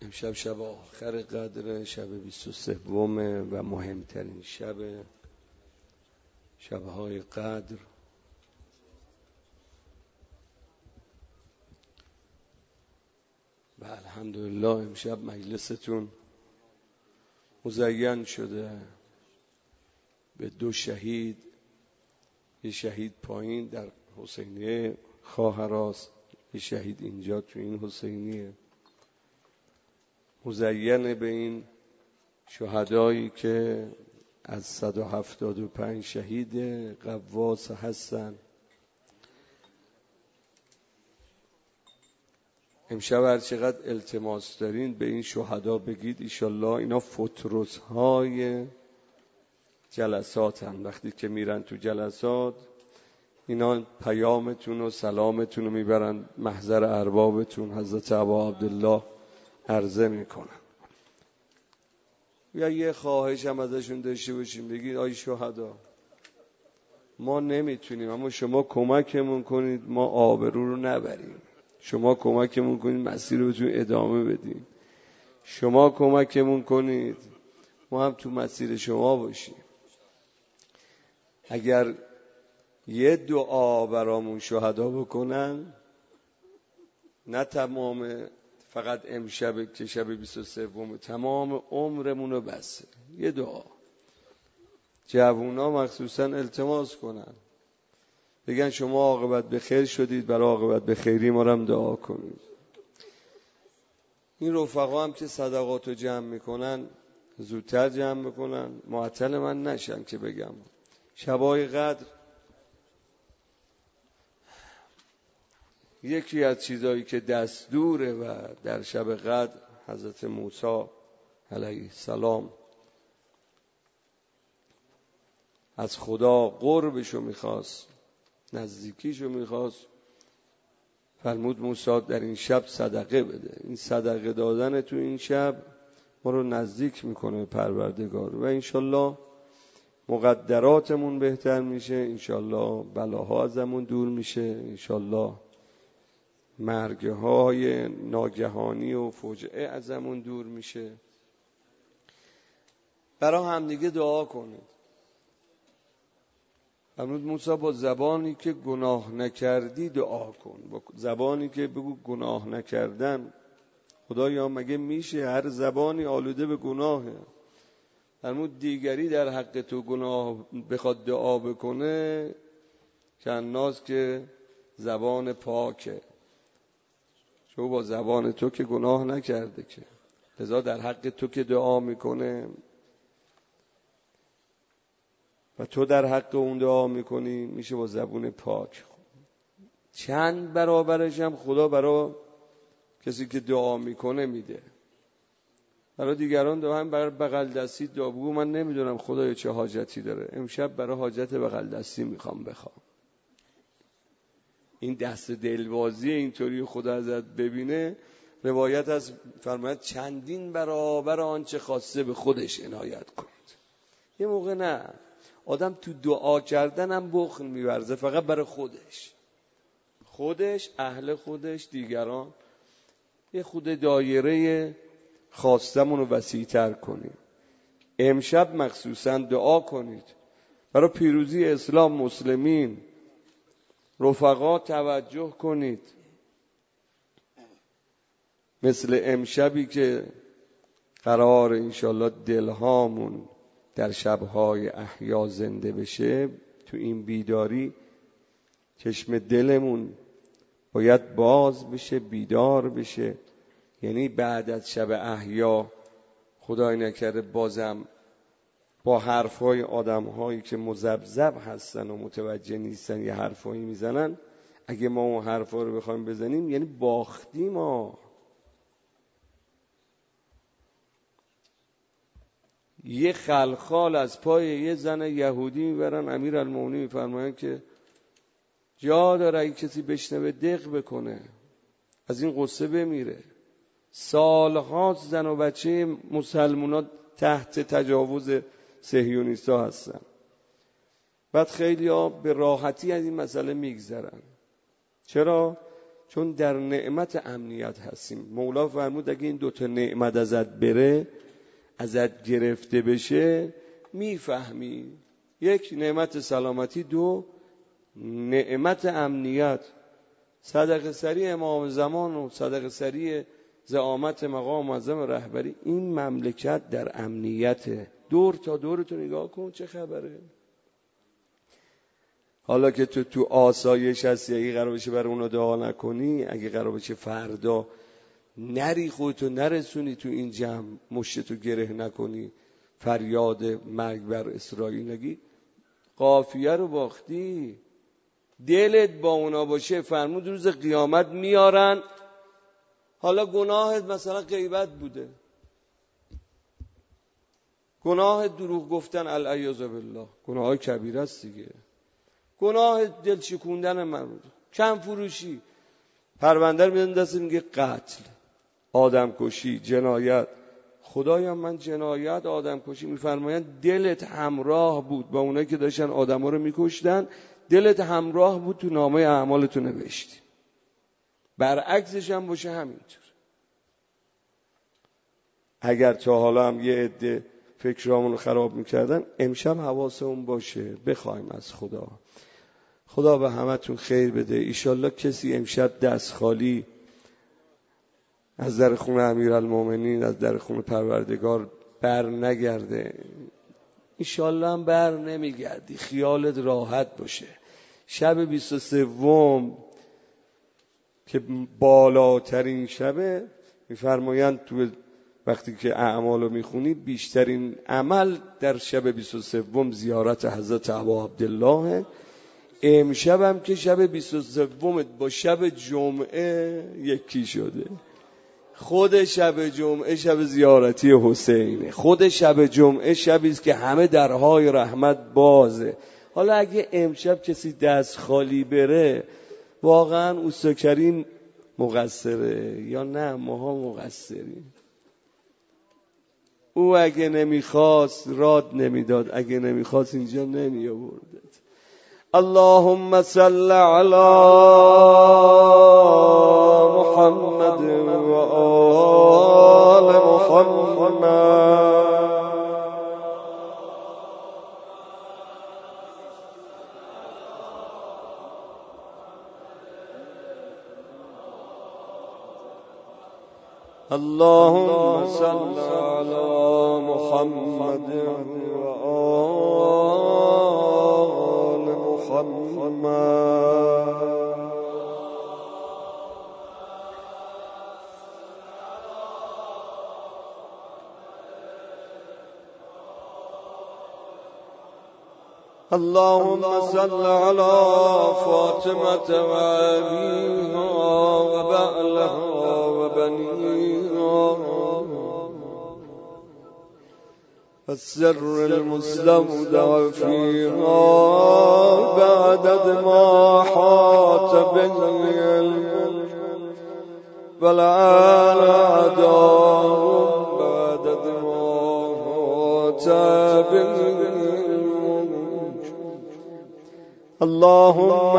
امشب شب آخر قدر، شب 23 و مهمترین شبهای قدر. و الحمدلله امشب مجلستون مزین شده به 2 شهید، یه شهید پایین در حسینیه خواهرست، یه شهید اینجا تو این حسینیه، مزین به این شهدایی که از 175 شهید قواس هستن. امشب هر چقدر التماس دارین به این شهدا بگید ایشالله اینا فطرس های جلساتن. وقتی که میرن تو جلسات اینا پیامتون و سلامتون رو میبرن محضر اربابتون حضرت ابا عبدالله عرضه میکنن. یا یه خواهش هم ازشون داشته باشیم، بگید آی شهدا ما نمیتونیم اما شما کمکمون کنید ما آبرو رو نبریم، شما کمکمون کنید مسیر رو بتونیم ادامه بدیم، شما کمکمون کنید ما هم تو مسیر شما باشیم. اگر یه دعا برامون شهدا بکنن، نه تمام فقط امشب که شب 23 تمام عمرمون رو بسه، یه دعا. جوونا مخصوصا التماس کنن، بگن شما عاقبت به خیر شدید، برای عاقبت به خیری ما رو هم دعا کنید. این رفقا هم که صدقات رو جمع میکنن زودتر جمع میکنن، معطل من نشن که بگم شبای قدر یکی از چیزایی که دستوره و در شب قدر حضرت موسی علیه السلام از خدا قربشو میخواست، نزدیکیشو میخواست، فرمود موسی در این شب صدقه بده. این صدقه دادن تو این شب ما رو نزدیک میکنه به پروردگار و انشالله مقدراتمون بهتر میشه، انشالله بلاها ازمون دور میشه، انشالله مرگهای ناگهانی و فجعه ازمون دور میشه. برای همدیگه دعا کنید. فرمود موسی با زبانی که گناه نکردی دعا کن، با زبانی که بگو گناه نکردن. خدایا مگه میشه هر زبانی آلوده به گناهه؟ فرمود دیگری در حق تو گناه بخواد دعا بکنه که الناس که زبان پاکه، چون با زبان تو که گناه نکرده که، لذا در حق تو که دعا میکنه و تو در حق اون دعا میکنی میشه با زبون پاک. چند برابرش هم خدا برای کسی که دعا میکنه میده. برای دیگران دعا هم برای بغل دستی دعا بگو من نمیدونم خدایا چه حاجتی داره، امشب برای حاجت بغل دستی میخوام بخوام. این دست دلبازی اینطوری خدا ازت ببینه، روایت از فرماید چندین برابر آنچه خواسته به خودش عنایت کنید. یه موقع نه آدم تو دعا کردن هم بخل میورزه، فقط برای خودش اهل خودش، دیگران. یه خود دایره خواستمون رو وسیع‌تر کنیم. امشب مخصوصا دعا کنید برای پیروزی اسلام، مسلمین. رفقا توجه کنید، مثل امشبی که قرار انشالله دلهامون در شبهای احیا زنده بشه، تو این بیداری چشم دلمون باید باز بشه، بیدار بشه. یعنی بعد از شب احیا خدای نکرده بازم با حرفای آدم‌هایی که مذبذب هستن و متوجه نیستن یه حرفایی میزنن، اگه ما اون حرفا رو بخوایم بزنیم یعنی باختیم ما. یه خلخال از پای یه زن یهودی میبرن، امیرالمومنین میفرماین که جا داره اگه کسی بشنوه دق بکنه، از این قصه بمیره. سالها زن و بچه مسلمانات تحت تجاوز صهیونیست‌ها هستن. بعد خیلی ها به راحتی از این مسئله میگذرن. چرا؟ چون در نعمت امنیت هستیم. مولا فرمود اگه این دوتا نعمت ازت بره، ازت گرفته بشه، میفهمی. یک، نعمت سلامتی. دو، نعمت امنیت. صدقه سری امام زمان و صدقه سری زعامت مقام معظم رهبری، این مملکت در امنیته. دور تا دورتو نگاه کن چه خبره. حالا که تو آسایش هستی، اگه قرار بشه برای اونو دعا نکنی، اگه قرار بشه فردا نری خودتو نرسونی تو این جمع، مشتتو گره نکنی، فریاد مرگ بر اسرائیل نگی، قافیه رو باختی. دلت با اونا باشه، فرمود روز قیامت میارن. حالا گناهت مثلا غیبت بوده، گناه دروغ گفتن العیاذ بالله، گناه کبیره است دیگه. گناه دل شکوندن من بود، کم فروشی، پرونده رو میدن دست، میگه قتل، آدم کشی، جنایت. خدایا من جنایت، آدم کشی، میفرمایند دلت همراه بود با اونایی که داشتن آدما رو میکشتن، دلت همراه بود تو نامه اعمالتو نوشتی. برعکسش هم باشه همینطور. اگر تا حالا هم یه عده فکرامونو خراب میکردن، امشب حواسمون باشه، بخوایم از خدا. خدا به همتون خیر بده. ایشالله کسی امشب دست خالی از در خون امیرالمومنین، از در خون پروردگار بر نگرده. ایشالله هم بر نمیگردی، خیالت راحت باشه. شب 23 که بالاترین شبه، میفرمایند تو وقتی که اعمالو میخونی، بیشترین عمل در شب 23 زیارت حضرت ابا عبدالله. امشب هم که شب 23 با شب جمعه یکی شده. خود شب جمعه شب زیارتی حسینه، خود شب جمعه شبیست که همه درهای رحمت بازه. حالا اگه امشب کسی دست خالی بره، واقعا اوستا کریم مقصره یا نه ماها مقصریم؟ او اگه نمیخواست راد نمیداد، اگه نمیخواست اینجا نمی آوردت. اللهم صل علی محمد و آل محمد. اللهم صل على محمد وآل محمد. اللهم صل على فاطمة وأبيها وبعلها وبنيها والسر المستودع فيها بعدد ما حاط به العلم والآل أعداهم بعدد ما حاط به اللهم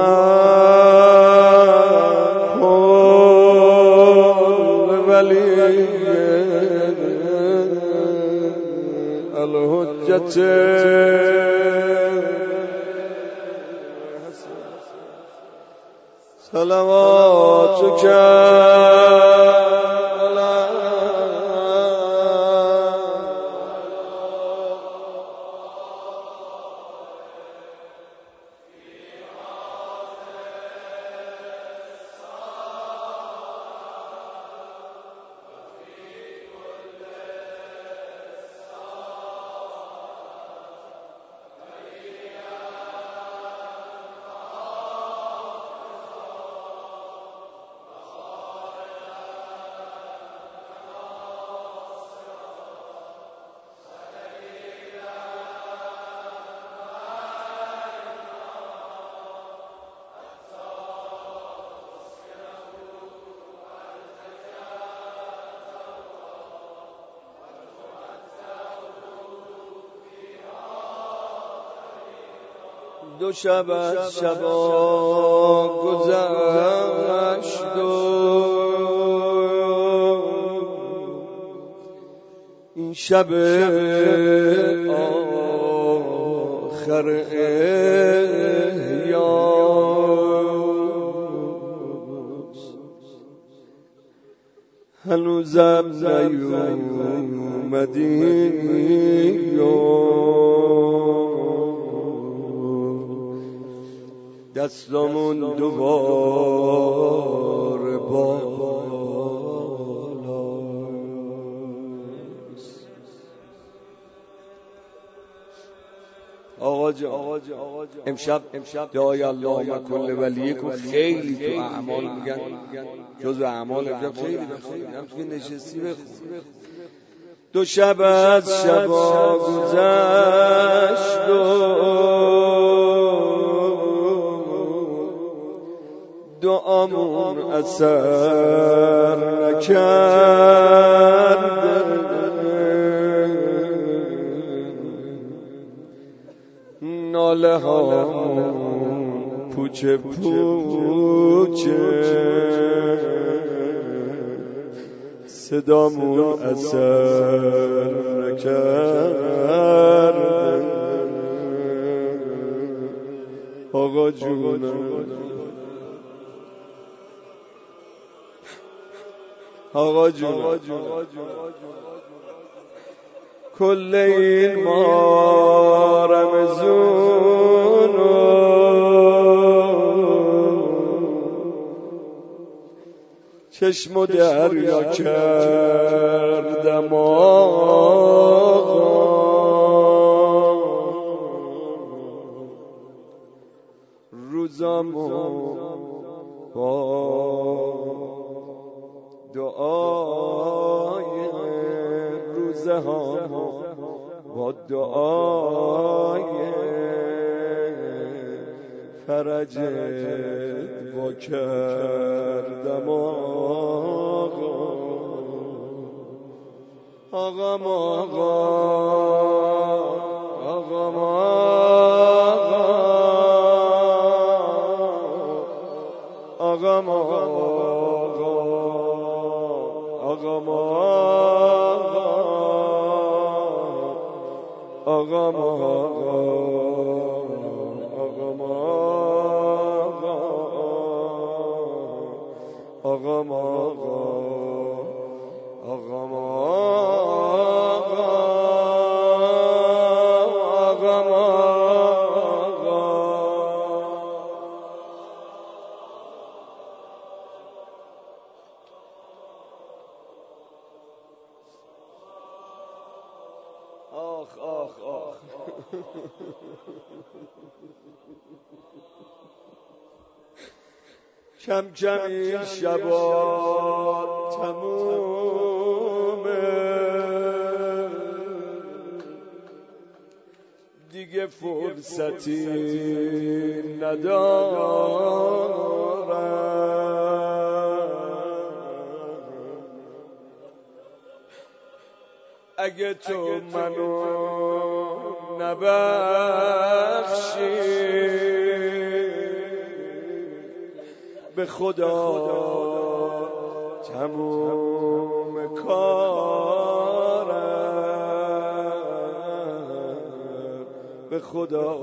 كن ولي الحجة صلواتك دو شب از شبا گذشت و شب آخر احیاست، هنوزم نیومدی دستامون دوباره بالاست. آقا جان امشب دعای اللهم کل ولیکم خیلی تو اعمال میگن، جزو اعمال امشب خیلی هم نشستی بخون. دو شب از شبا گذشت دعامون اثر نکرده، ناله هامون پوچه صدامون اثر نکرده. آقا جونم آقا جون کل این ما رمزونو چشم و دریا کردم آقا، روزامو با دعای روزه ها با دعای فرجت با کردم کم کم این شبا تمومه، دیگه فرصتی ندارم. اگه تو منو نبخشی به خدا تموم کارم، به خدا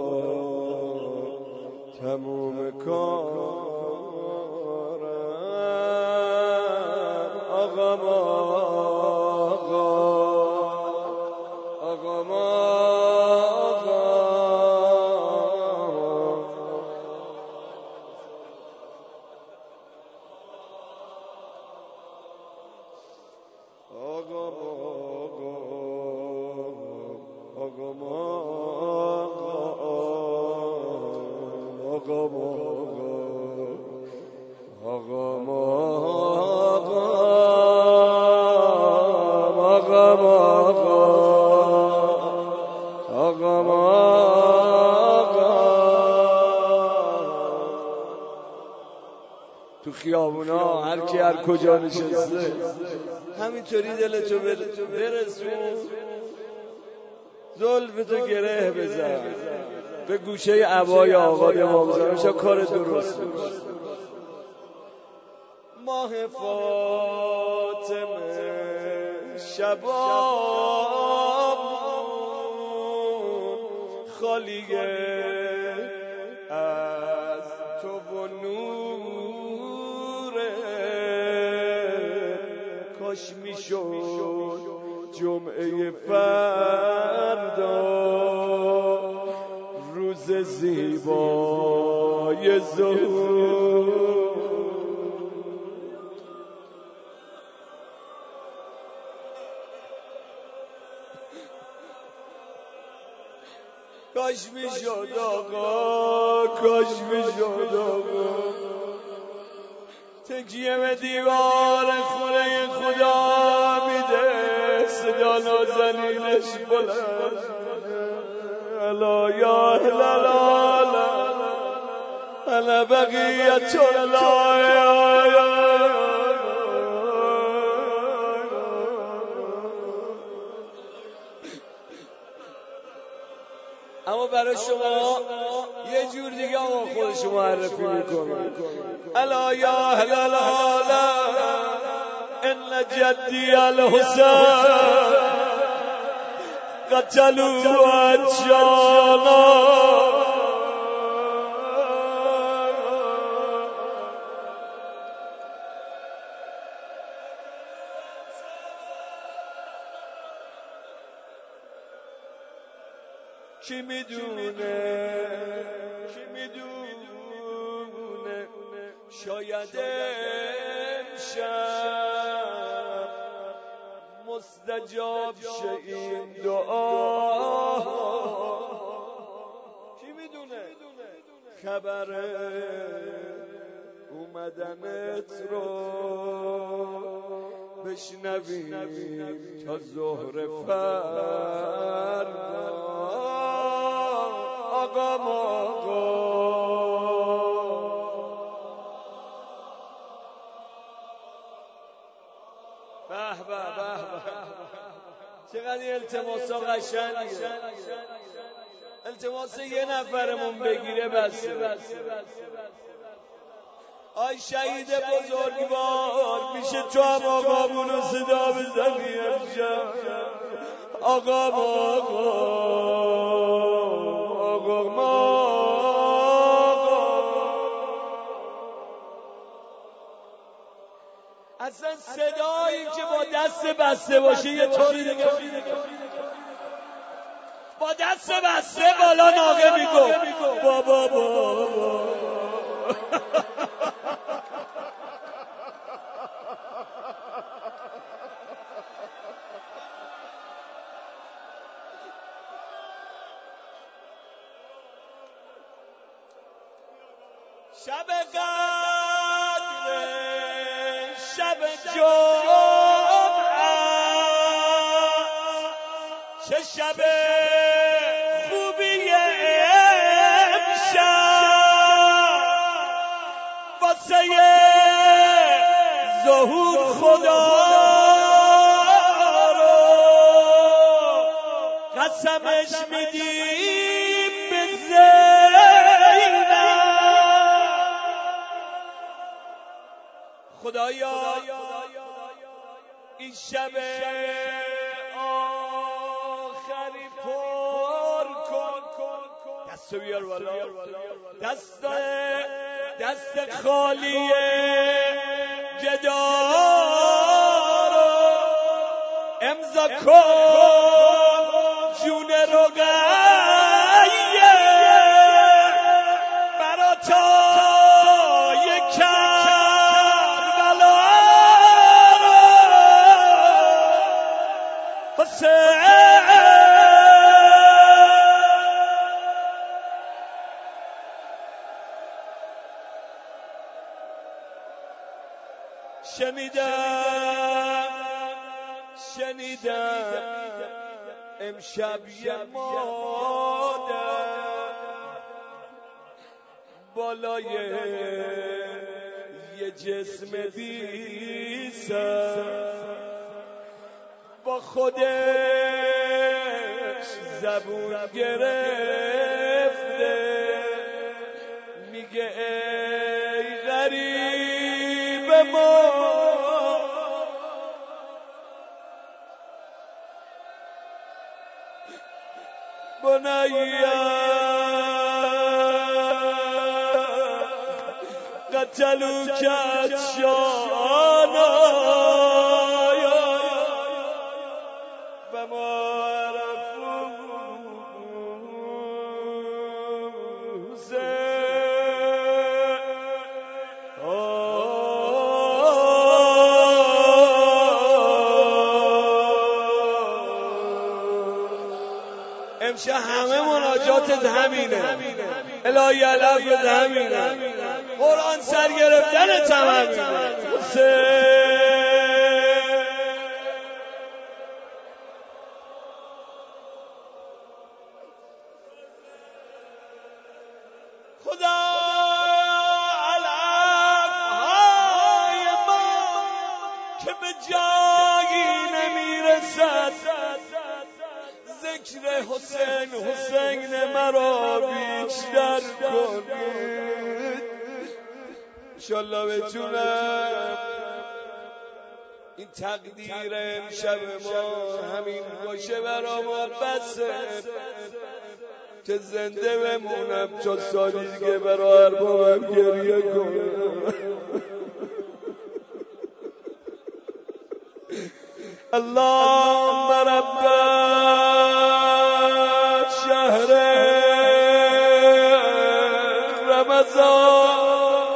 تموم کارم. تو خیابونا هر کی هر کجا نشسته همینطوری دلتو برسون، زلفتو گره بزن به گوشه عبای آقا امام زمان، کار درست باشه. ماه فاطمه شبامون خالیه از تو و نوره، کاش میشد جمعه فردا روز زیبای ظهور. کاش میشد آقا، کاش میشد آقا تکیه به دیوار خونه خدا میده، صدا نازنینش بلند الا یا هلالا انا بقیت الله. اما برای شما یه جور دیگه آقا خودش معرفی میکنه. الا یا هلالا ان جدی الحسین قتلوا جانا. کی میدونه شاید امشب مستجاب شه این دعا. کی میدونه خبر اومدنت رو بشنویم تا ظهر فردا. آقا به به به چقدر التماسا قشنگه. التماس یه نفرمون بگیره بس. آی شهید بزرگوار میشه تو هم آقامونو صدا بزنی امشب. آقا اصلا صدایی که با دست بسته باشه یه طوری دیگه، با دست بسته بالا ناقه میگو بابا شب قدر شب جمعه چه شب خوبی امشب واسه ظهور خدا رو قسمش میدیم به خدایا این شب آخری پر کن. دست بیار بالا، دست خالی گدا رو امضا کن جون رقیه براتای شنیدم امشب یه مادر بالای یه جسم بی سر با خودش زبون گرفته میگه ای غریب ما بنيا قتلوك عطشانا فما عرفوا امشب همه مناجاتت همینه، الهی لفظت همینه، قرآن سر گرفتنت هم همینه. خدا علفهای ما که به جایی نمیرسد، ذکر حسین حسین مرا بیشتر کنید. انشالله بتونم این تقدیر امشب ما همین باشه برا ما بسه که زنده بمونم چون سالی دیگه برا اربابم گریه کنم. اللهم رب شهر رمضان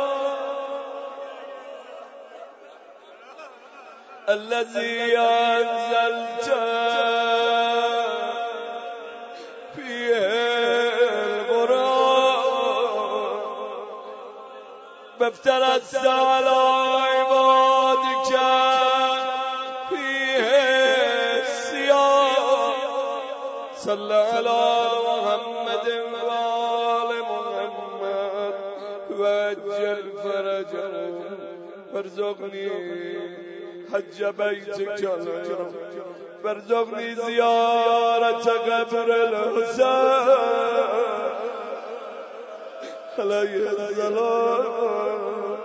الذي أنزلت فيه القرآن فافترست على عبادك فيه الصيام صلى على محمد وآل محمد وعجل فرجهم وارزقني حج بيتك الحرام وارزقني زيارة قبر الحسين عليه السلام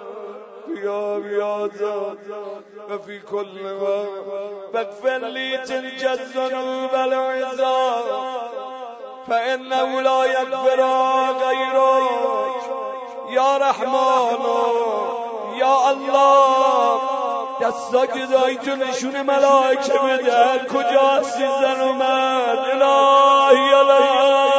بياضا وفي كل وقت واغفر لي تلك الذنوب العظام فإنه لا يغفر غيرك يا رحمن یا الله. دستا که دایی تو نشون ملائکه بده، هر کجا هستی زن و مرد، الهی الهی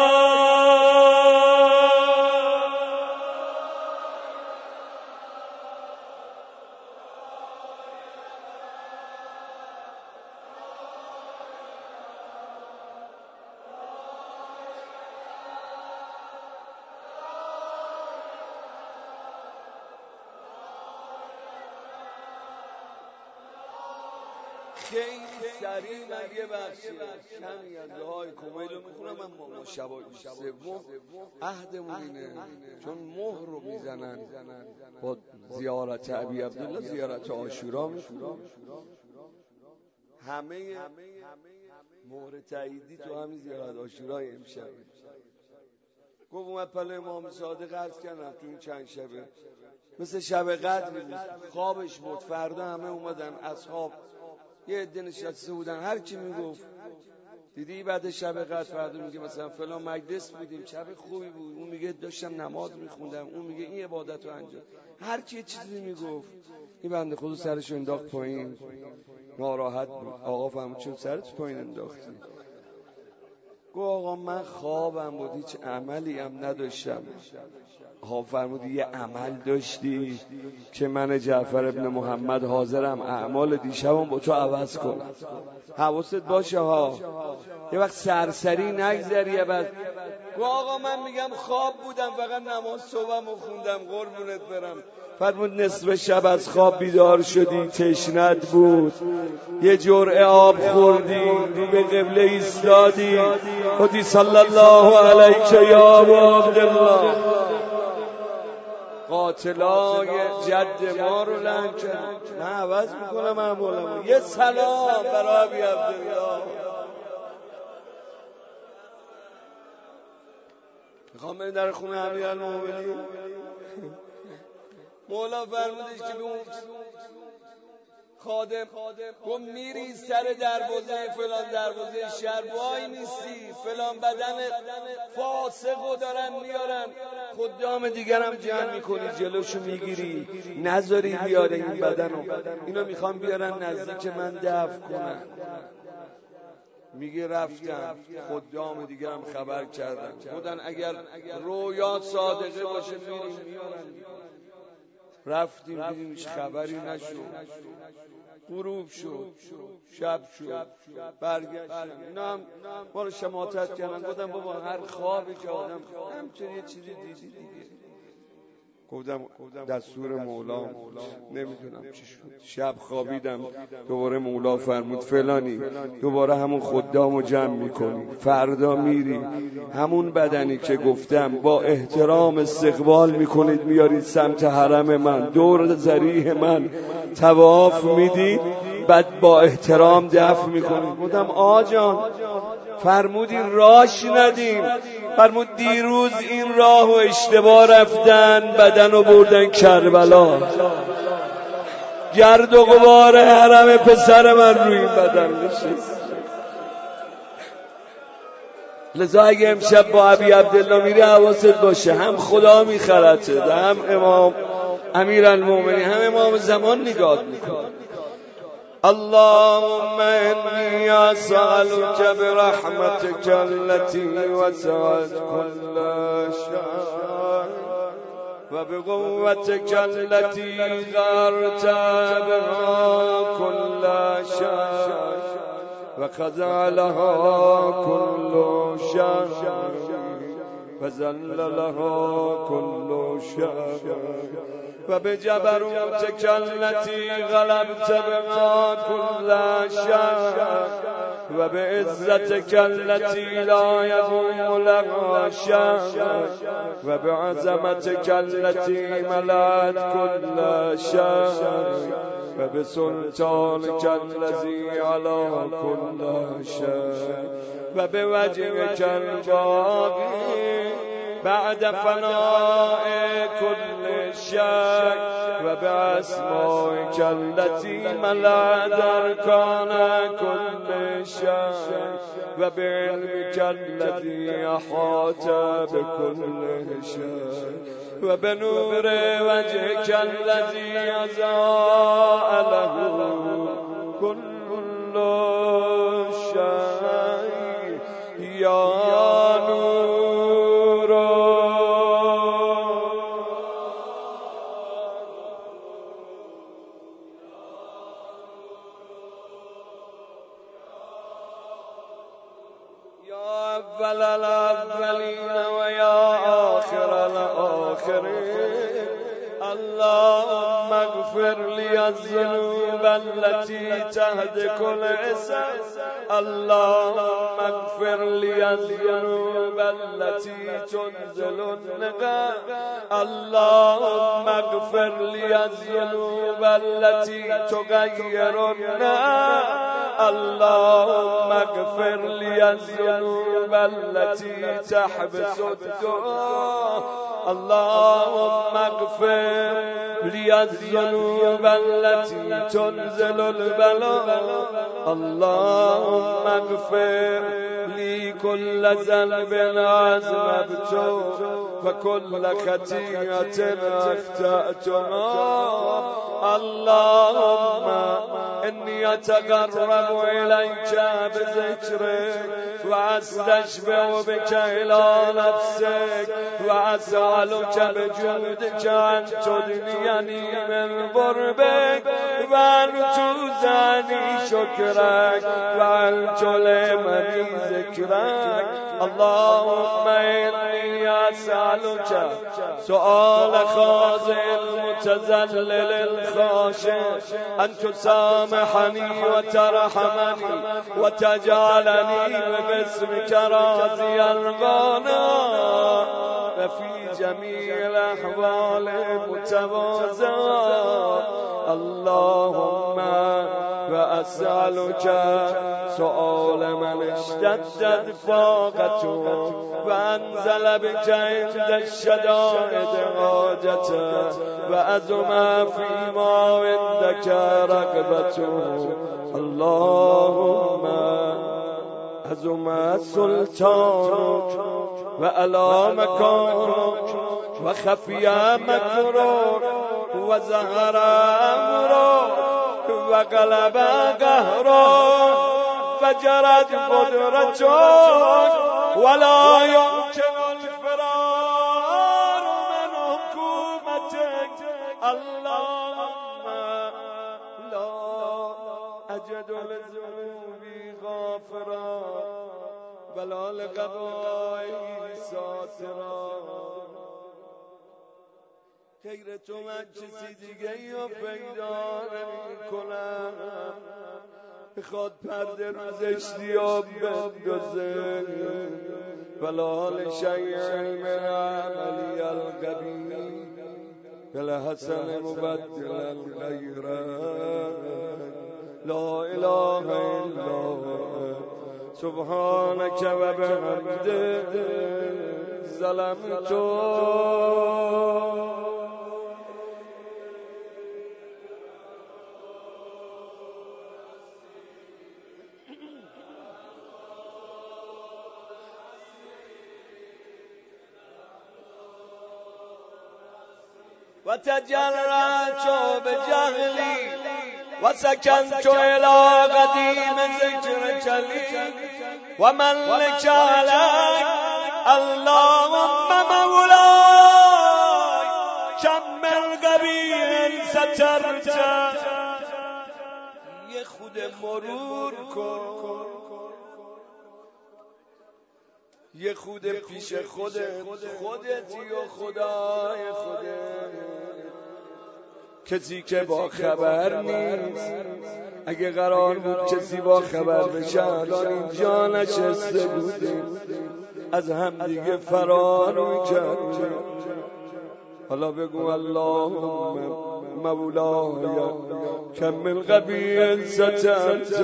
خیلی سریع من یه بخشی کمی از دعای کمیل رو میخونم. من شبای سوم عهدمون اینه، چون مهر رو میزنن با زیارت ابی عبدالله، زیارت عاشورا میکنن، همه مهر تاییدی تو همین زیارت عاشورای امشب. گفت اومد پل امام صادق عرض کردم تو این چند شبه مثل شب قدر بود، خوابش بود. فردا همه اومدن اصحاب، یه عده نشسته بودن، هر کی میگفت دیدی بعد شب قدر فردا میگه مثلا فلان مجلس بودیم شب خوبی بود، اون میگه داشتم نماز میخوندم، اون میگه این عبادت رو انجام، هر کی چیزی میگفت. این بنده خدا سرش انداخت پایین، ناراحت بود. آقا فهمید چون سرت پایین انداختی؟ گفت آقا من خوابم بود، هیچ عملی هم نداشتم. آقا فرمود یه عمل داشتی که من جعفر ابن محمد حاضرم اعمال دیشبم با تو عوض کنم. حواست باشه ها، یه وقت سرسری نگذری. بعد گفت آقا من میگم خواب بودم، فقط نماز صبحم رو خوندم، قربونت برم. فرمود نصف شب از خواب بیدار شدی، تشنت بود، یه جرعه آب خوردی، رو به قبله ایستادی، خودی صلی الله علیک یا ابا عبدالله. قاتلای جد ما رو لعن کرد. من عوض میکنم اعمالمو. یه سلام برای ابی عبدالله. میخوام بریم در خونه امیرالمومنین. مولا فرمودش که به اون خادم گفت میری سر دروازه فلان دروازه شهر وای نیستی، فلان بدن فاسقو دارن میارن، خدام دیگرم جمع میکنی جلوشو میگیری نذاری بیاره این بدنو، اینو میخوام بیارن نزدیک من دفن کنن. میگه رفتم خدام دیگرم خبر کردن، بودن اگر رویا صادقه باشه میریم میارن. رفتیم دیدیم هیچ خبری نشد، غروب شد، شب شد، برگشتم اینا هم ما رو شماتت کردن. گفتم بابا هر خوابی که آدم همچنین یه چیزی دیدی دیگه. گفتم دستور مولا، نمیدونم چی شد. شب خوابیدم دوباره مولا فرمود فلانی دوباره همون خدامو جمع میکنی، فردا میری همون بدنی که گفتم با احترام استقبال میکنید میارید سمت حرم من، دور ذریح من طواف میدید، بعد با احترام دفن میکنید. گفتم آجان فرمودی راش ندیم، فرمود دیروز این راه و اشتباه رفتن بدن رو بردن کربلا، گرد و غبار حرم پسر من روی این بدن نشست. لذا اگه امشب با ابی عبدالله میری حواست باشه، هم خدا میخرته، هم امام امیرالمومنین، هم امام زمان نگاه میکنه. اللهم إني أسألك برحمتك التي وسعت كل شيء وبقوتك التي غرت بها كل شيء وخضع لها كل شيء فذل لها كل شيء وبجبروتك التي غلبت بها كل شيء وبعزتك التي لا يقوم لها شيء وبعظمتك التي ملأت كل شيء وبسلطانك الذي على كل شيء وبوجهك الباقي بعد فناء كل شيء وبأسمائك التي ملأت أركان كل شيء وبعلمك الذي أحاط بكل شيء وبنور وجهك الذي أضاء له كل شيء يا أول الأولين ويا آخر الآخرين اللهم اغفر لي الذنوب التي تهدك العسى اللهم اغفر لي الذنوب التي تنزل النقا اللهم اغفر لي الذنوب التي تغير النار اللهم اغفر لي الذنوب التي تحبس الدعاء اللهم اغفر لي الذنوب التي تنزل البلاء اللهم اغفر لي كل ذنب أذنبته وكل خطيئة أخطأتها اللهم إني أتقرب إليك بذكرك وأستشفع بك إلى نفسك وأسألك بجودك أن تدنيني من قربك وأن توزعني شكرك وأن تلهمني ذكرك اللهم إني أسألك سؤال خاضع المتذلل الخاشع أن تسامحني وترحمني وتجعلني باسمك راضيا قانعا وفي جميع الأحوال متواضعا اللهم وأسألك سؤال من اشتدت فاقته وأنزل بك عند الشدائد حاجته وأزم فيما عندك رغبته. اللهم أزم سلطانك وعلى مكانك وخفي مكرك وظهر أمرك وغلب قهرك فجرت قدرتك ولا يمكن الفرار من حكومتك. اللهم لا أجد لذنوبي غافرا ولا لقضائي ساترا. غیر تو من کسی دیگه یا پیدا نمی کنم. میخواد پرده رو زشتیاب بندازه ولا لشیء من عملی القبیح فلحسن مبدل الغیره. لا اله الا سبحانك و بحمده ظلمت. وتجرعت بجهلي وسكنت إلى قديم ذكرك لي وملك علي. اللهم مولاي كم القبيل سترت. یه خود مرور کن، یه خود پیش خودتی و خدای خودت. کسی که با خبر نیست، اگه قرار بود کسی با خبر بشه الان اینجا نشسته بودیم، از همدیگه فرار میکردیم. حالا بگو اللهم مولای کم القبیل سترت.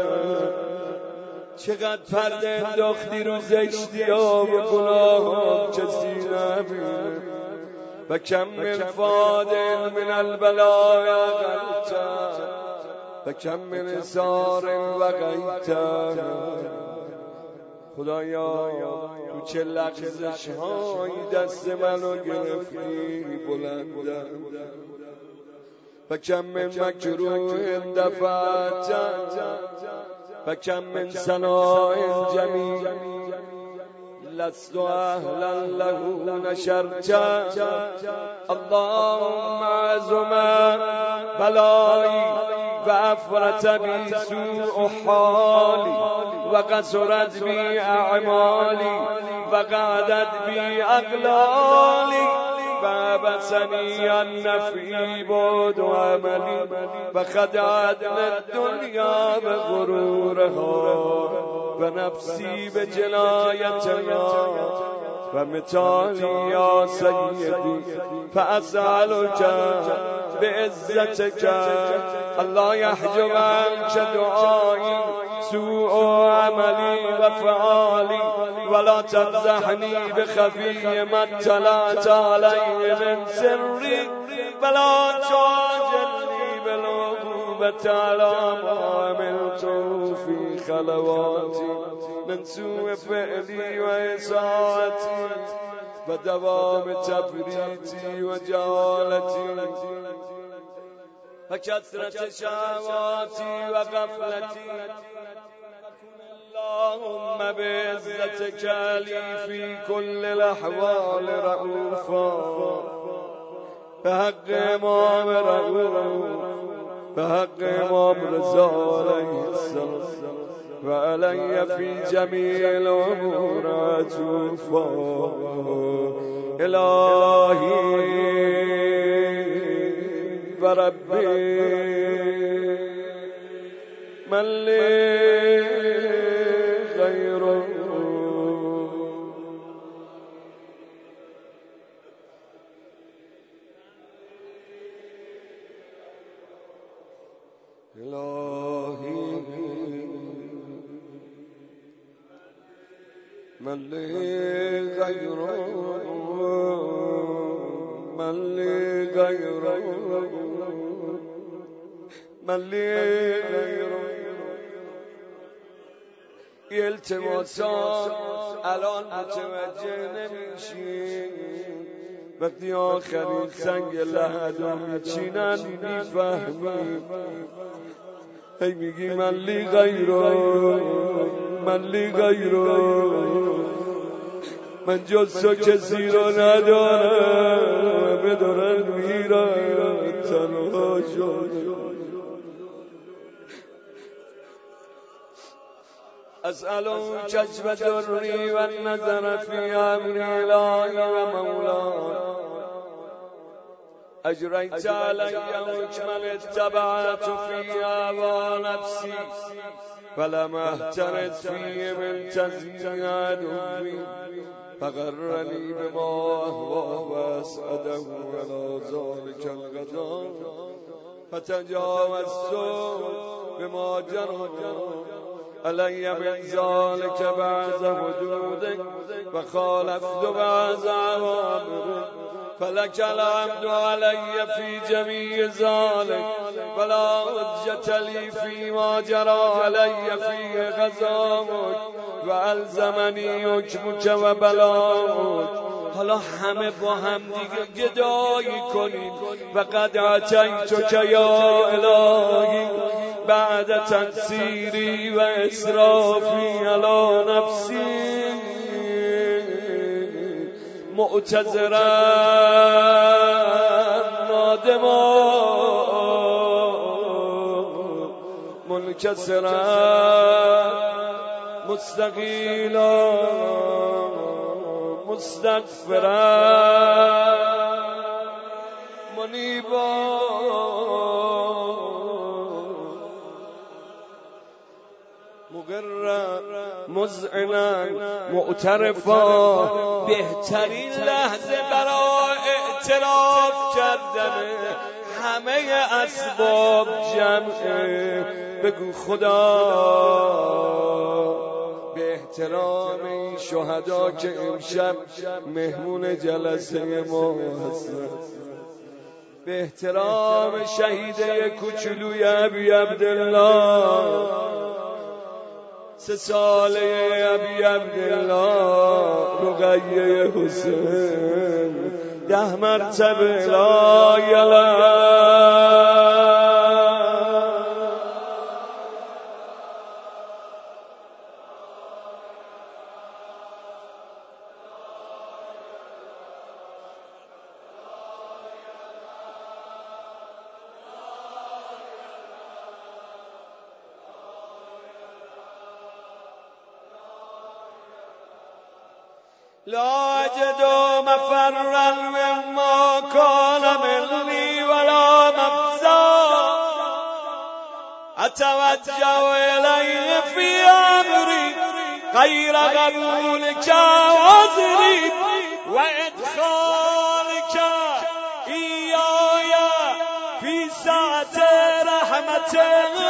چقدر پرده انداختی رو زشتی ها و گناه کسی نبینه. و کم من فادل من البلاء غلط و کم من سار و غیت. خدایا تو چه لغزش های دست منو گرفتی بلندم. و کم من مکروه دفعت و کم من ثناء جمیل لست اهلا له نشرت. اللهم عظم بلایی و افرت بی سوء حالی و قصرت بی اعمالی و قعدت بی اقلالی و بسنی النفی بود و عملی و خدعتن الدنیا به غرورها و نفسی به جنایتها و متالی یا سیدی فاسألک بعزتک الله یحجب عنک دعایی سوء عملی و فعالی ولا تفضحنی بخفی ما اطلعت علی من سری ولا تعجلنی بالعقوبة على ما عملت في خلواتي من سوء فعلي وإساءتي ودوام تفريطي وجهالتي وكثرة شهواتي وغفلتي. اللهم بعزتك لي في كل الأحوال رؤوفا بحق امام رؤوف بحق امام رضا علیه السلام و علی فی جمیع الامور عطوفا. الهی و ربی من لی غیره الهی من لی غیره من لی غیره من لی غیره. این التماسات الان متوجه نمیشی، وقتی آخرین سنگ لحد رو میچینن میفهمی. هی میگی من لی غیره من لی غیره، من جز تو کسی رو ندارم، بدارن میرن تنها شد. اسألو کشف دری و نظر فی امری الهی و مولا، اجریت علی حکم اتبعت فی هوی نفسی فلم احترز فی من تزیین عدوی فغرنی بما اهوی و اسعده علی ذلک القضا فتجاوزت بما جرى علی من ذلک بعض حدودک و خالفت بعض اوامرک فلک الحمد علی فی جمیع ذلک ولا حجة لی فی ما جرى علی فی قضاءک و الزمنی حکمک و بلاغک. حالا همه با هم دیگه گدایی کنید و قد اتیتک یا الهی بعد تنصیری و اسرافی علی نفسی معتذرا نادما منکسرا مستقیلا مستغفرا منیبا مقرا مذعنا معترفا. بهترین لحظه برای اعتراف کردن همه اسباب جمعه. بگو خدا به احترام این شهدا که امشب مهمون جلسه ما هستن، به احترام شهیده کوچولوی ابی عبدالله 3 ساله ابی عبدالله رقیه حسین 10 مرتبه لا اله لا اجد مفرا مما كان مني ولا مفزا اتوجه اليه في امري غير قبولك وعذري وادخالك اياي في سعة رحمتك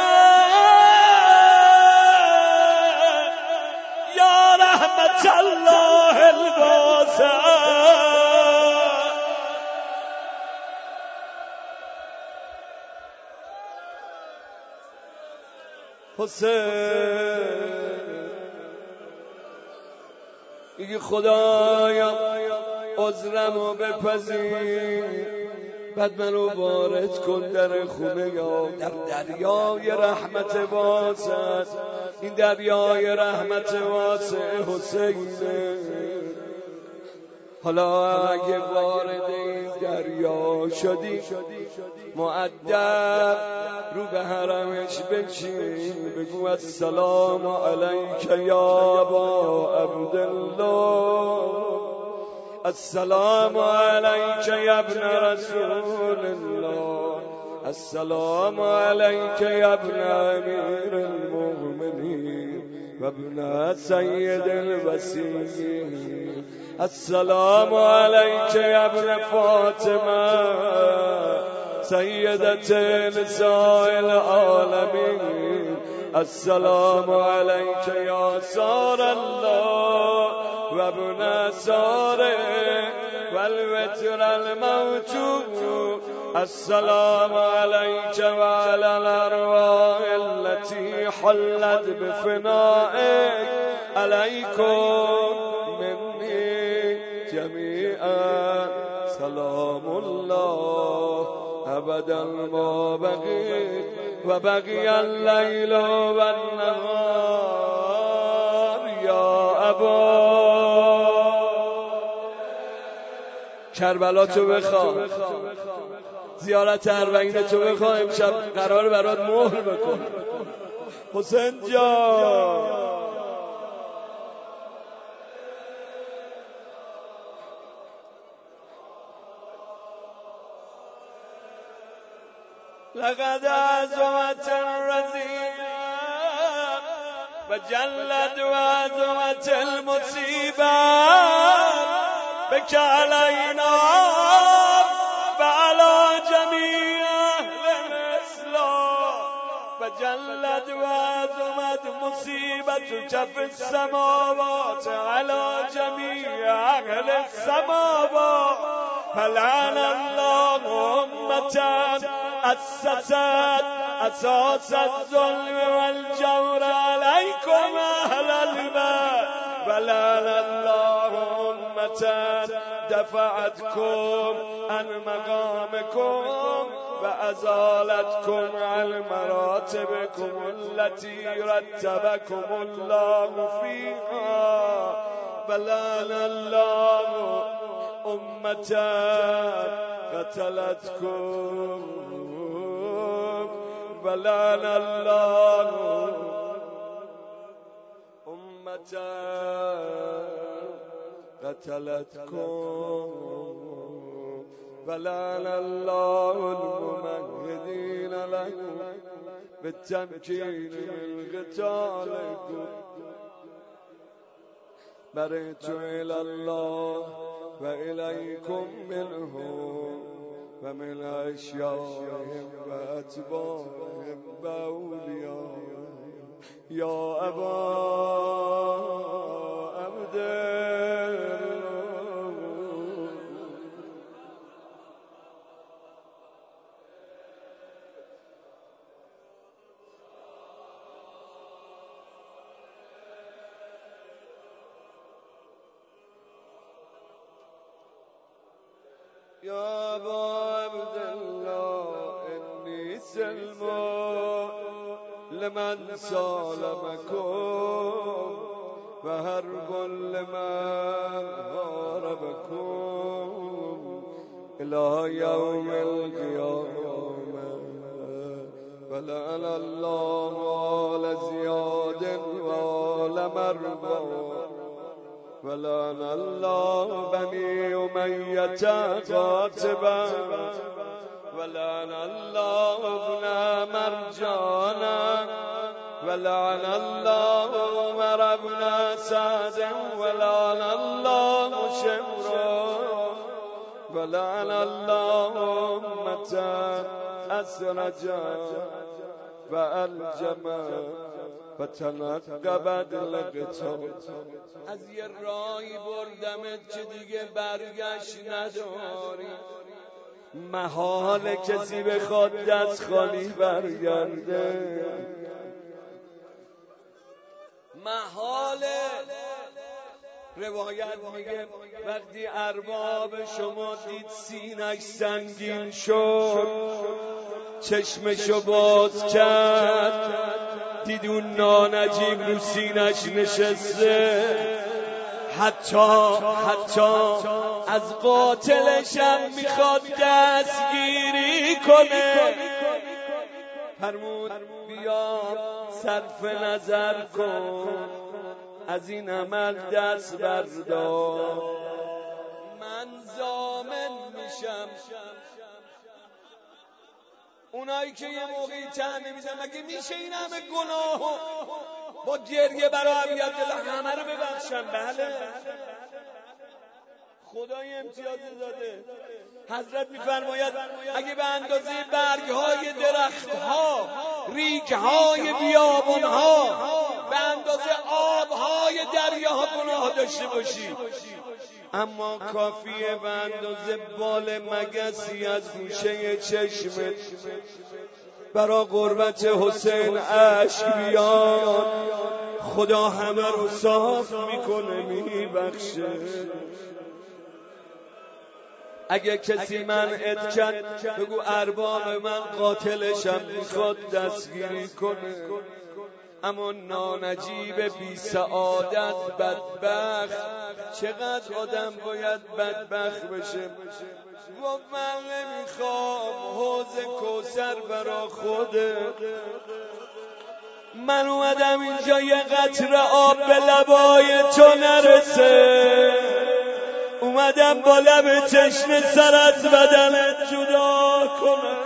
يا رحمة الله الواسعة. حسین میگی خدایا عذرمو بپذیر، بعد منو وارد کن در خونه یا در دریای رحمت واسع. این دریای رحمت واسع حسینه. حالا اگه وارد این دریا شدی مؤدب رو به حرمش بچین، بگو السلام علیک یا ابا عبدالله، السلام علیک یا ابن رسول الله، السلام علیک یا ابن امیر المؤمنین و ابن سید الوصیین، السلام علیک یا ابن فاطمه سیدت نساء العالمین السلام علیک یا سار الله و ابن ساره و الوتر الموجود السلام علیک و علی الارواح التي حلت بفنائك علیکم منی جمیعا سلام الله ابدا ما بقی و بقی اللیل و النهار یا ابا. کربلا تو بخوا، زیارت اربعین تو بخوا، امشب قرار برات مهر بکن حسین جان. لقد عظمت الرزية وجلت وعظمت المصيبة بك علينا وعلى جميع أهل الإسلام وجلت وعظمت مصيبتك في السماوات على جميع أهل السماوات فلعن الله أمة أسست أساس الظلم والجور عليكم أهل البيت ولعن الله أمة دفعتكم عن مقامكم وأزالتكم عن مراتبكم التي رتبكم الله فيها ولعن الله أمة قتلتكم ولعن الله أمة قتلتكم ولعن الله الممهدين لكم بالتمكين من قتالكم. برئت إلى الله وإليكم منهم ومن أشيائهم وأتباعهم وأوليائهم يا أبا عبد الله. يا أبا عبد الله إني سلم لمن سالمكم وهرب لمن هاربكم إلى يوم القيامة ولعن الله آل زياد وآل مربى ولعن الله بني أمية قاتبا ولعن الله ابن مرجانا ولعن الله عمر بن سعد ولعن الله شمرا ولعن الله أمة أسرجا وألجما فتنقبت لقتال. از یه راهی بردمت که دیگه برگشت نداری، محال کسی بخواد دست خالی برگرده، محاله. روایت میگه وقتی ارباب شما دید سینش سنگین شد، چشمشو باز کرد، دید اون نانجیب رو سینش نشسته، حتی از قاتلشم میخواد دستگیری کنه. فرمود بیا صرف نظر کن، از این عمل دست بردار، من ضامن میشم اونایی که یه موقعی طعنه میزن مگه میشه این همه گناه با گریه برای عبیت الله همه رو ببخشن؟ بله، خدای امتیاز داده. حضرت میفرماید اگه به اندازه برگهای درختها ریگ‌های بیابان‌ها به اندازه آب‌های دریاها گناه داشته باشی، اما کافیه به اندازه بال مگسی از گوشه چشمت برا قربت حسین اشک بیاد، خدا همه رو صاف میکنه میبخشه. اگه کسی منعت کرد بگو ارباب من قاتلشم میخواد دستگیری کنه. اما نانجیب بی سعادت بدبخت، چقدر آدم باید بدبخت بشه؟ گفت من نمیخوام حوض کوثر برا خوده، من اومدم اینجا یه قطره آب به لبای تو نرسه، اومدم با لب تشنه سر از بدنت جدا کنم.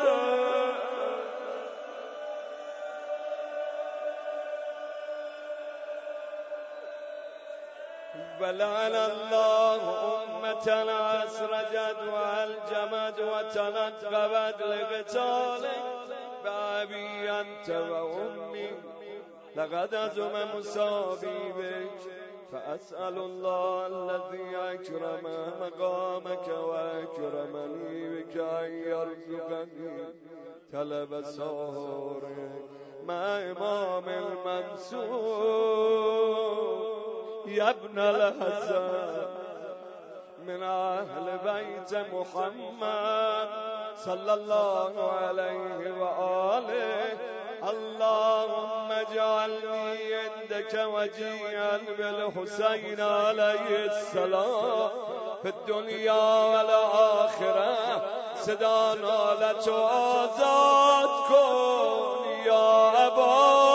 ولعن الله أمتنا أسرجت وألجمت وتنقبت لقتالك بأبي أنت وأمي لقد عظم مصابي بك فأسأل الله الذي أكرم مقامك وأكرمني بك أن يرزقني طلب سهرك مع إمام المنصور يا ابن الحسن من أهل بيت محمد صلى الله عليه وآله. اللهم اجعلني عندك وجيها بالحسين عليه السلام في الدنيا والآخرة. صدا نالت و آزاد کن یا ابا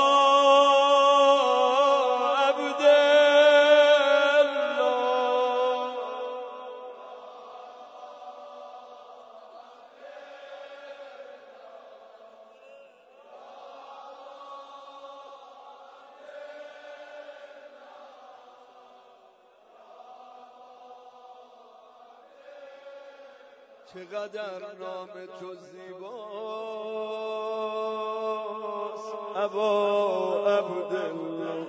چقدر نام تو زیباست ابا عبدالله،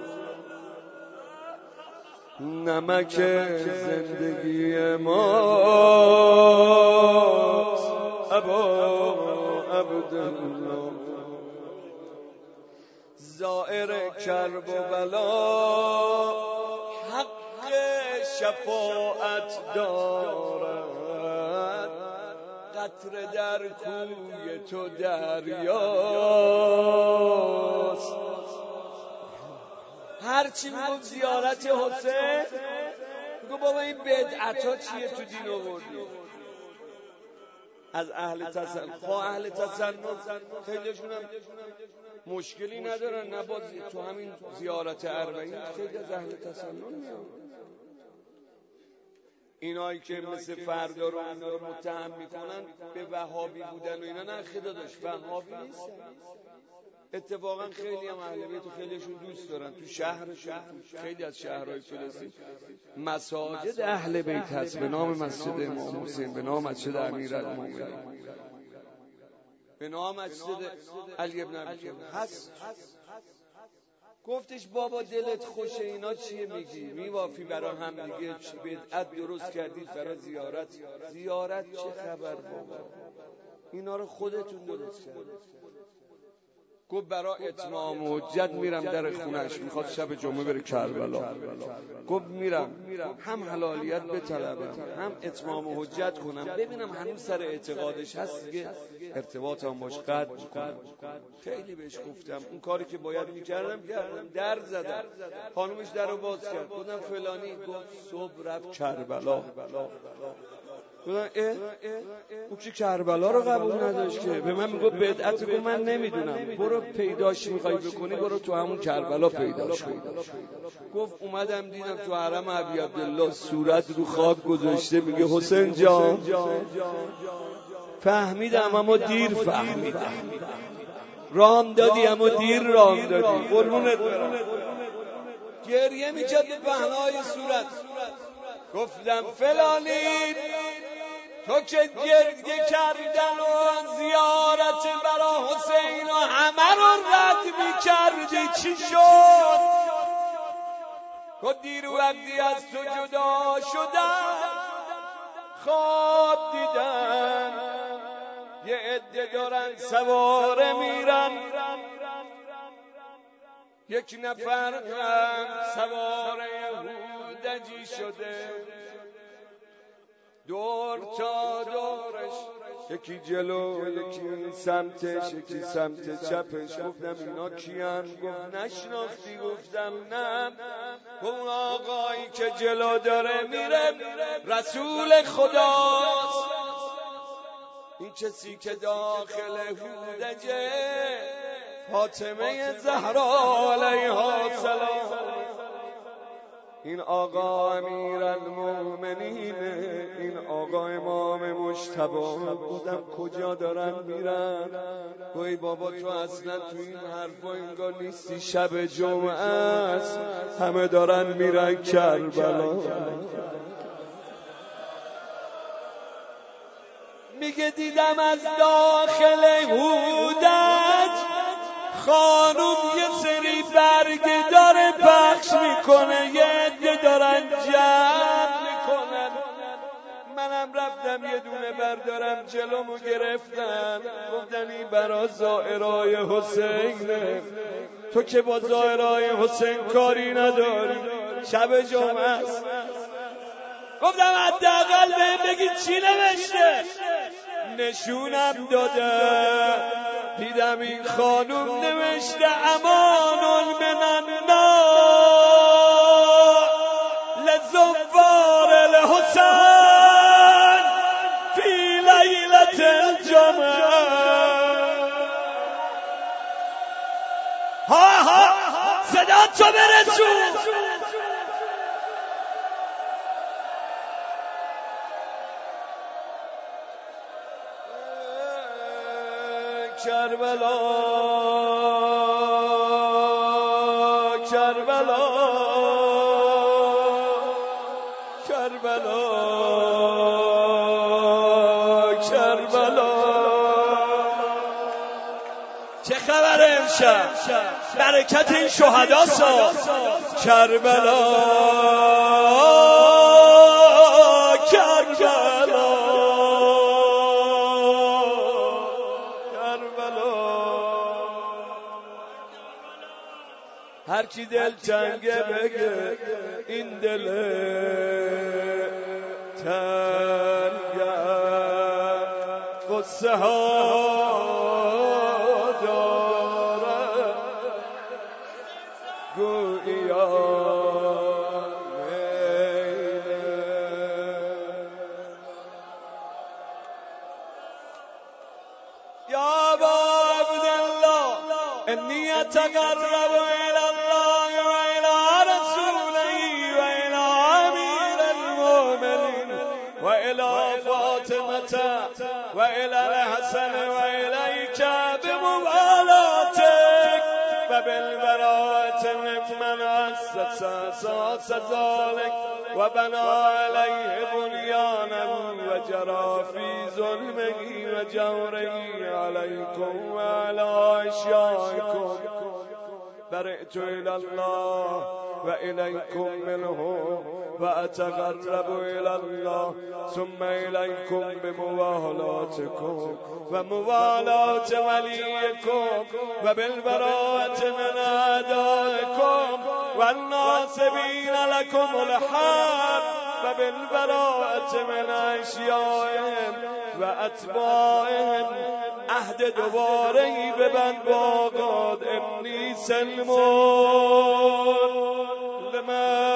نمک زندگی ماست ابا عبدالله، زائر کرب و بلا حق شفاعت دارد، قطره در کوی تو دریاست. هرچی میگفت زیارت حسین میگو بابا این بدعتا چیه تو دین آوردی؟ از اهل تسنن، خواه اهل تسنن خیلیشون هم مشکلی ندارن، نبازی تو همین زیارت اربعین خیلی از اهل تسنن میان. اینایی که مثل فردا رو متهم میکنن به وهابی بودن و اینا، نه خدا داشت وهابی نیستن. اتفاقا خیلی هم اهل بیت و خیلیشون دوست دارن. تو شهرشون خیلی از شهرهای فلسطین مساجد اهل بیت هست به نام مسجد امام حسین، به نام مسجد امیرالمومنین، به نام مسجد علی ابن ابی طالب هست. گفتش بابا دلت خوشه اینا چیه میگی؟ میوافی برای هم دیگه بدعت درست کردید برای زیارت. زیارت چه خبر بابا؟ اینا رو خودتون درست کردید. گفت برای اتمام حجت میرم در خونش، میخواد شب جمعه بره کربلا. گفت میرم هم حلالیت بطلبم هم اتمام حجت کنم، ببینم هنوز سر اعتقادش هست دیگه ارتباطم باش قطع میکنم. خیلی بهش گفتم اون کاری که باید میکردم کردم، در زدم. خانومش در رو باز کرد، گفتم فلانی. گفت صبح رفت کربلا. گفتم او که کربلا رو قبول نداشت که، به من میگفت بدعت. گفت من نمیدونم، برو پیداش میخوای بکنی برو تو همون کربلا پیداش کن. گفت اومدم دیدم تو حرم ابی عبدالله صورت رو خاک گذاشته، میگه حسین جان فهمیدم اما دیر فهمیدم، رام دادی اما دیر رام دادی. قربونت برم. گریه میکرد به پهنای صورت. گفتم فلانی تو که گریه کردن و زیارت برا حسین و همه رو رد می‌کردی چی شد؟ تو دیر وقتی از تو جدا شدن خواب دیدن یه عده دارن سواره میرن، یک نفر هم سواره هودجی شده، دور تا دورش، یکی جلو یکی سمتش یکی سمت چپش. گفتم اینا کیان؟ گفت نشناختی؟ گفتم نه. اون آقایی که جلو داره میره رسول خداست، این کسی که داخل هودجه فاطمه زهرا علیها السلام، این آقا امیرالمومنینه، این آقا امام مجتبی. بودم کجا دارن میرن؟ گوی بابا تو اصلا تو این حرفا انگار نیستی، شب جمعه است، همه دارن میرن کربلا. میگه دیدم از داخل هودج خانوم یه سری برگ داره پخش میکنه، یه عده دارن جمع میکنن. منم رفتم یه دونه بردارم جلومو گرفتم، گفتن این برا زائرای حسینه، تو که با زائرای حسین کاری نداری، شب جمعه است. گفتم حداقل به بگی چی نوشته. نشونم داده، دیدم این خانوم نوشته امان من النار لزوار الحسین فی لیلة الجمعه. ها صدا تو برسون. کربلا کربلا کربلا کربلا. چه خبره امشب؟ برکت این شهداسا. کربلا کربلا هر کی دل تنگه بگه این دل تنگه قصه ها داره گویا یا با عبدالله انی اتقرب الى الله و الى رسوله و الى امیر المؤمنین و الى فاطمه و الى الحسن و الیک بموالاتک و بالبراءة ممن اسس اساس ذلك و بنا علیه بنیانه و جرى فی ظلمه و جوره علیکم و علی اشیائکم. برئت الى الله و الیکم منه و اتقرب الى الله ثم الیکم بموالاتکم و موالات ولیکم و بالبراءة من اعدائکم و الناصبین لکم الحق و بالبراءة من اشیائهم و اتباعهم. عهد دوباره ای ببند با آقاد انی سلمون لما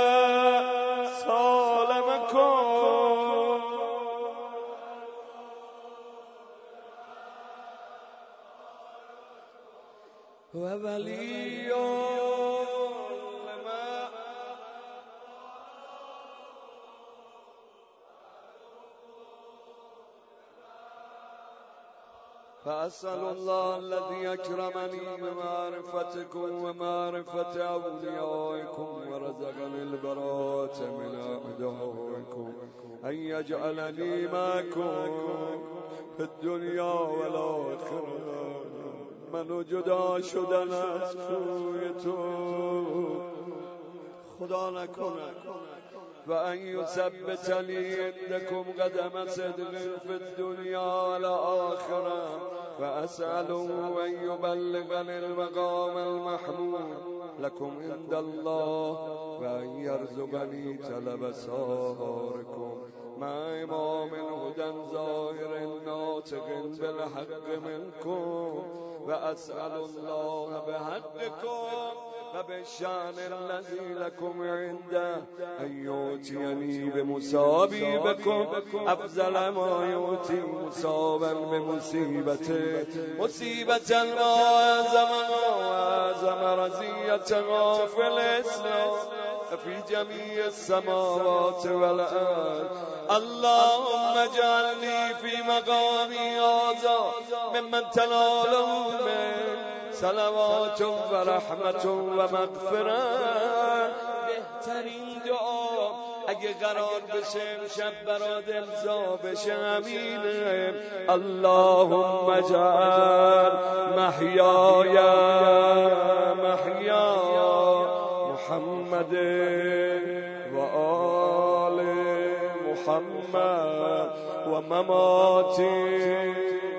سالمکم و ولی فأسأل الله الذي أكرمني بمعرفتكم ومعرفة أوليائكم ورزقني البراءة من أعدائكم أن يجعلني معكم في الدنيا والآخرة. منو جدا شدن از کوی تو خدا نکنه و ان یثبتنی عندکم قدم صدق فی الدنیا والآخرة و اسأله ان یبلغنی المقام المحمود لكم عند الله و ان یرزقنی طلب سارکم مع امام هدى ظاهر ناطق بالحق منكم و اسأل الله بحقكم و بالشأن الذي لكم عنده ان یؤتینی بمصابی بكم افضل ما یؤتی مصابا بمصیبته مصیبة ما اعظم رزیتها فی الاسلام في جميع السماوات والأرض. اللهم اجعلني في مقامي هذا ممن تناله من صلوات و رحمت و مغفرت. بهترین دعا اگه قرار بشه امشب برات امضا بشه همینه. اللهم اجعل محیای محیا محمد و آل محمد و مماتی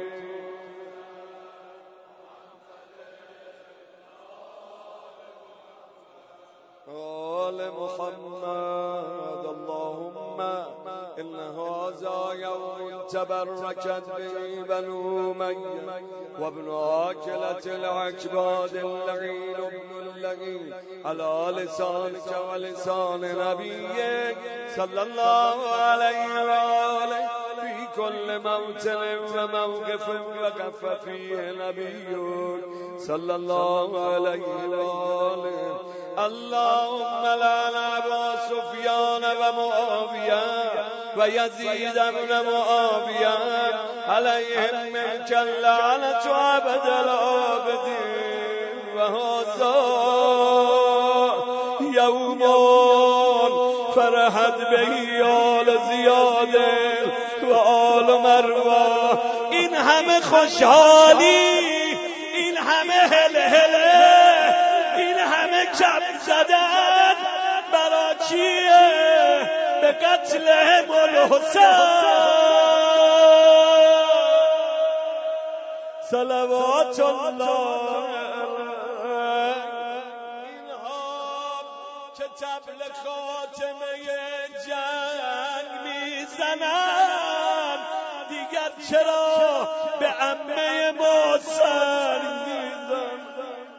آل محمد. اللهم إن هذا يوم تبركت به بنو أمية وابن آكلة العكباد اللعين ابن اللعين على لسانك ولسان نبيك صلى الله عليه وآله في كل موطن وموقف وقف فيه نبيك صلى الله عليه وآله. اللهم لعن أبا سفيان ومعاوية ويزيد بن معاوية عليهم منك اللعنة أبد الآبدين. وهذا يوم فرحت به آل زياد وآل مروة. این همه خوشحالی، این همه هلهله، این همه کف زدن برا چیه؟ به قتل الحسین صلوات الله. اینها که طبل خاتمه جنگ میزنن دیگر چرا به عمه ما سر میزنن؟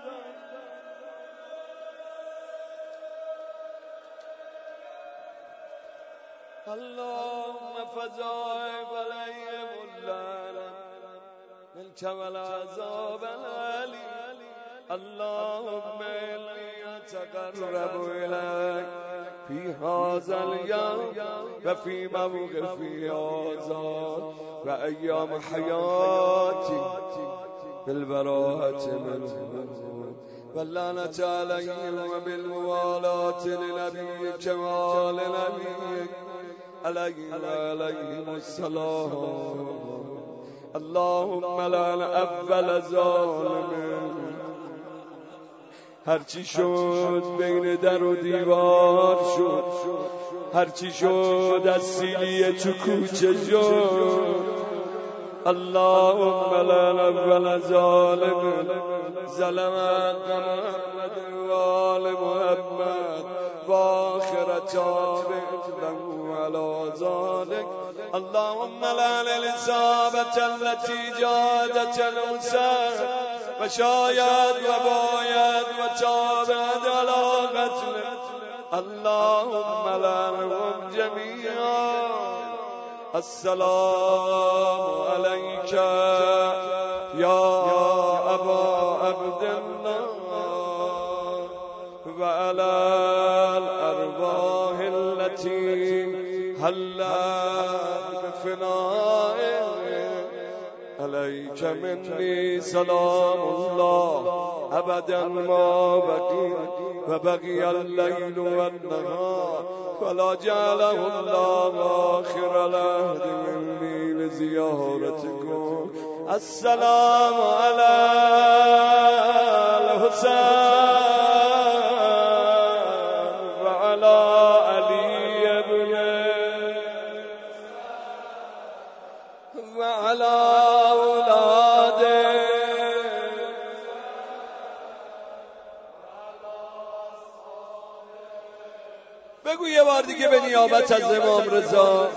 اللهم فضائب عليهم اللعنة منك والعذاب الأليم. اللهم إني أتقرب إليك في هذا اليوم وفي موقفي هذا وأيام حياتي بالبراءة منهم واللعنة عليهم وبالموالاة لنبيك وآل نبيك عليهم السلام. اللهم لعن اول ظالم. هرچی شد بین در و دیوار شد، هرچی شد از سیلی تو کوچه شد. اللهم لعن اول ظالم ظلم محمد و آل محمد و آخر تابع له على ذلك. اللهم لعن الإصابة التي جادت الحسين وشايد وبايد وتابعت على قتله. اللهم لعنهم جميعا. السلام عليك يا أبا عبد الله وعلى الأرواح التي هلت بفنائه عليك عليك مني سلام الله أبدا ما بقي وبقي الليل والنهار فلا جعله الله آخر العهد مني لزيارتكم. السلام على الحسين وعلى علي ابنه وعلى اولاده. بگو یه بار دیگه به نیابت از امام رضا.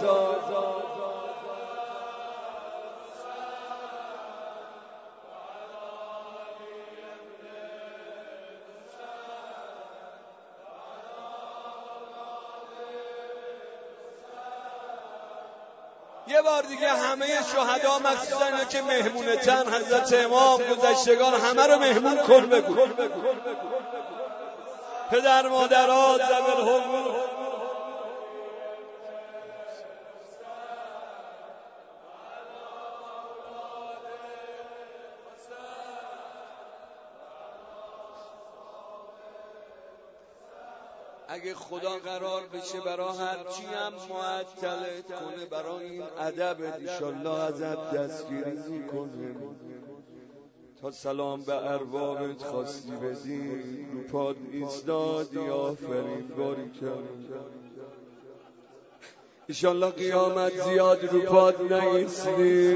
یه بار دیگه همه شهدا مخصوصا اینا که مهمونه تن حضرت امام گذشتگان همه رو مهمون کن بگو. پدر مادرات ذوی الحقوق اگه خدا قرار بشه برای هرچی هم معطلت کنه برای این ادب انشالله ازت دستگیری میکنه تا سلام به اربابت خواستی بدی رو پاد ایستادی آفرین باری کرد. انشالله قیامت زیاد رو پاد نیستی.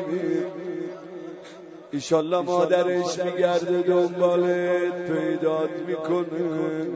انشالله مادرش میگرده دنبالت پیدات میکنه.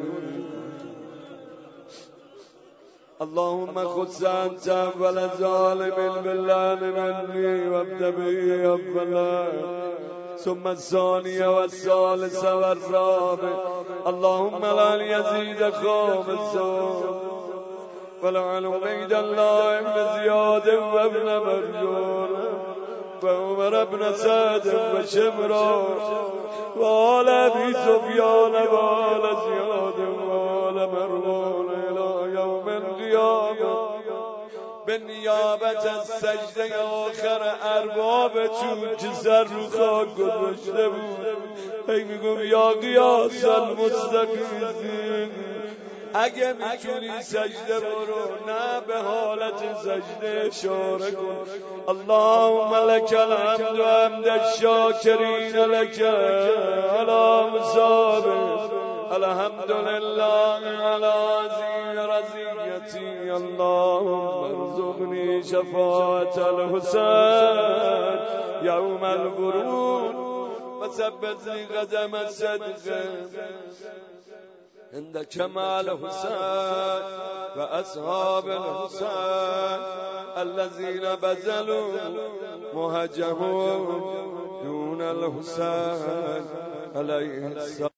اللهم خذ أنت أول ظالم باللعن مني وابدأ به أولا ثم الثاني والثالث والرابع. اللهم لعن يزيد خامسا ولعن عبيد الله بن زياد وابن مرجان وعمر بن سعد وشمرا وآل أبي سفيان وآل زياد وآل مروان يوم القيامة بالنیابت از سجده آخر ارباب چون که سر رو خاک گذاشته بود هی میگم یا قیاس المستقیم اگه میتونی سجده برو نه به حالت سجده اشاره کن. اللهم لك الحمد حمد الشاکرین لك على مصابه الحمد لله على رضيتي. اللهم ارزقني شفاعة الحسين يوم الورود وثبت لي قدم الصدق عند كمال الحسين وأصحاب الحسين الذين بذلوا مهجهم دون الحسين عليه السلام.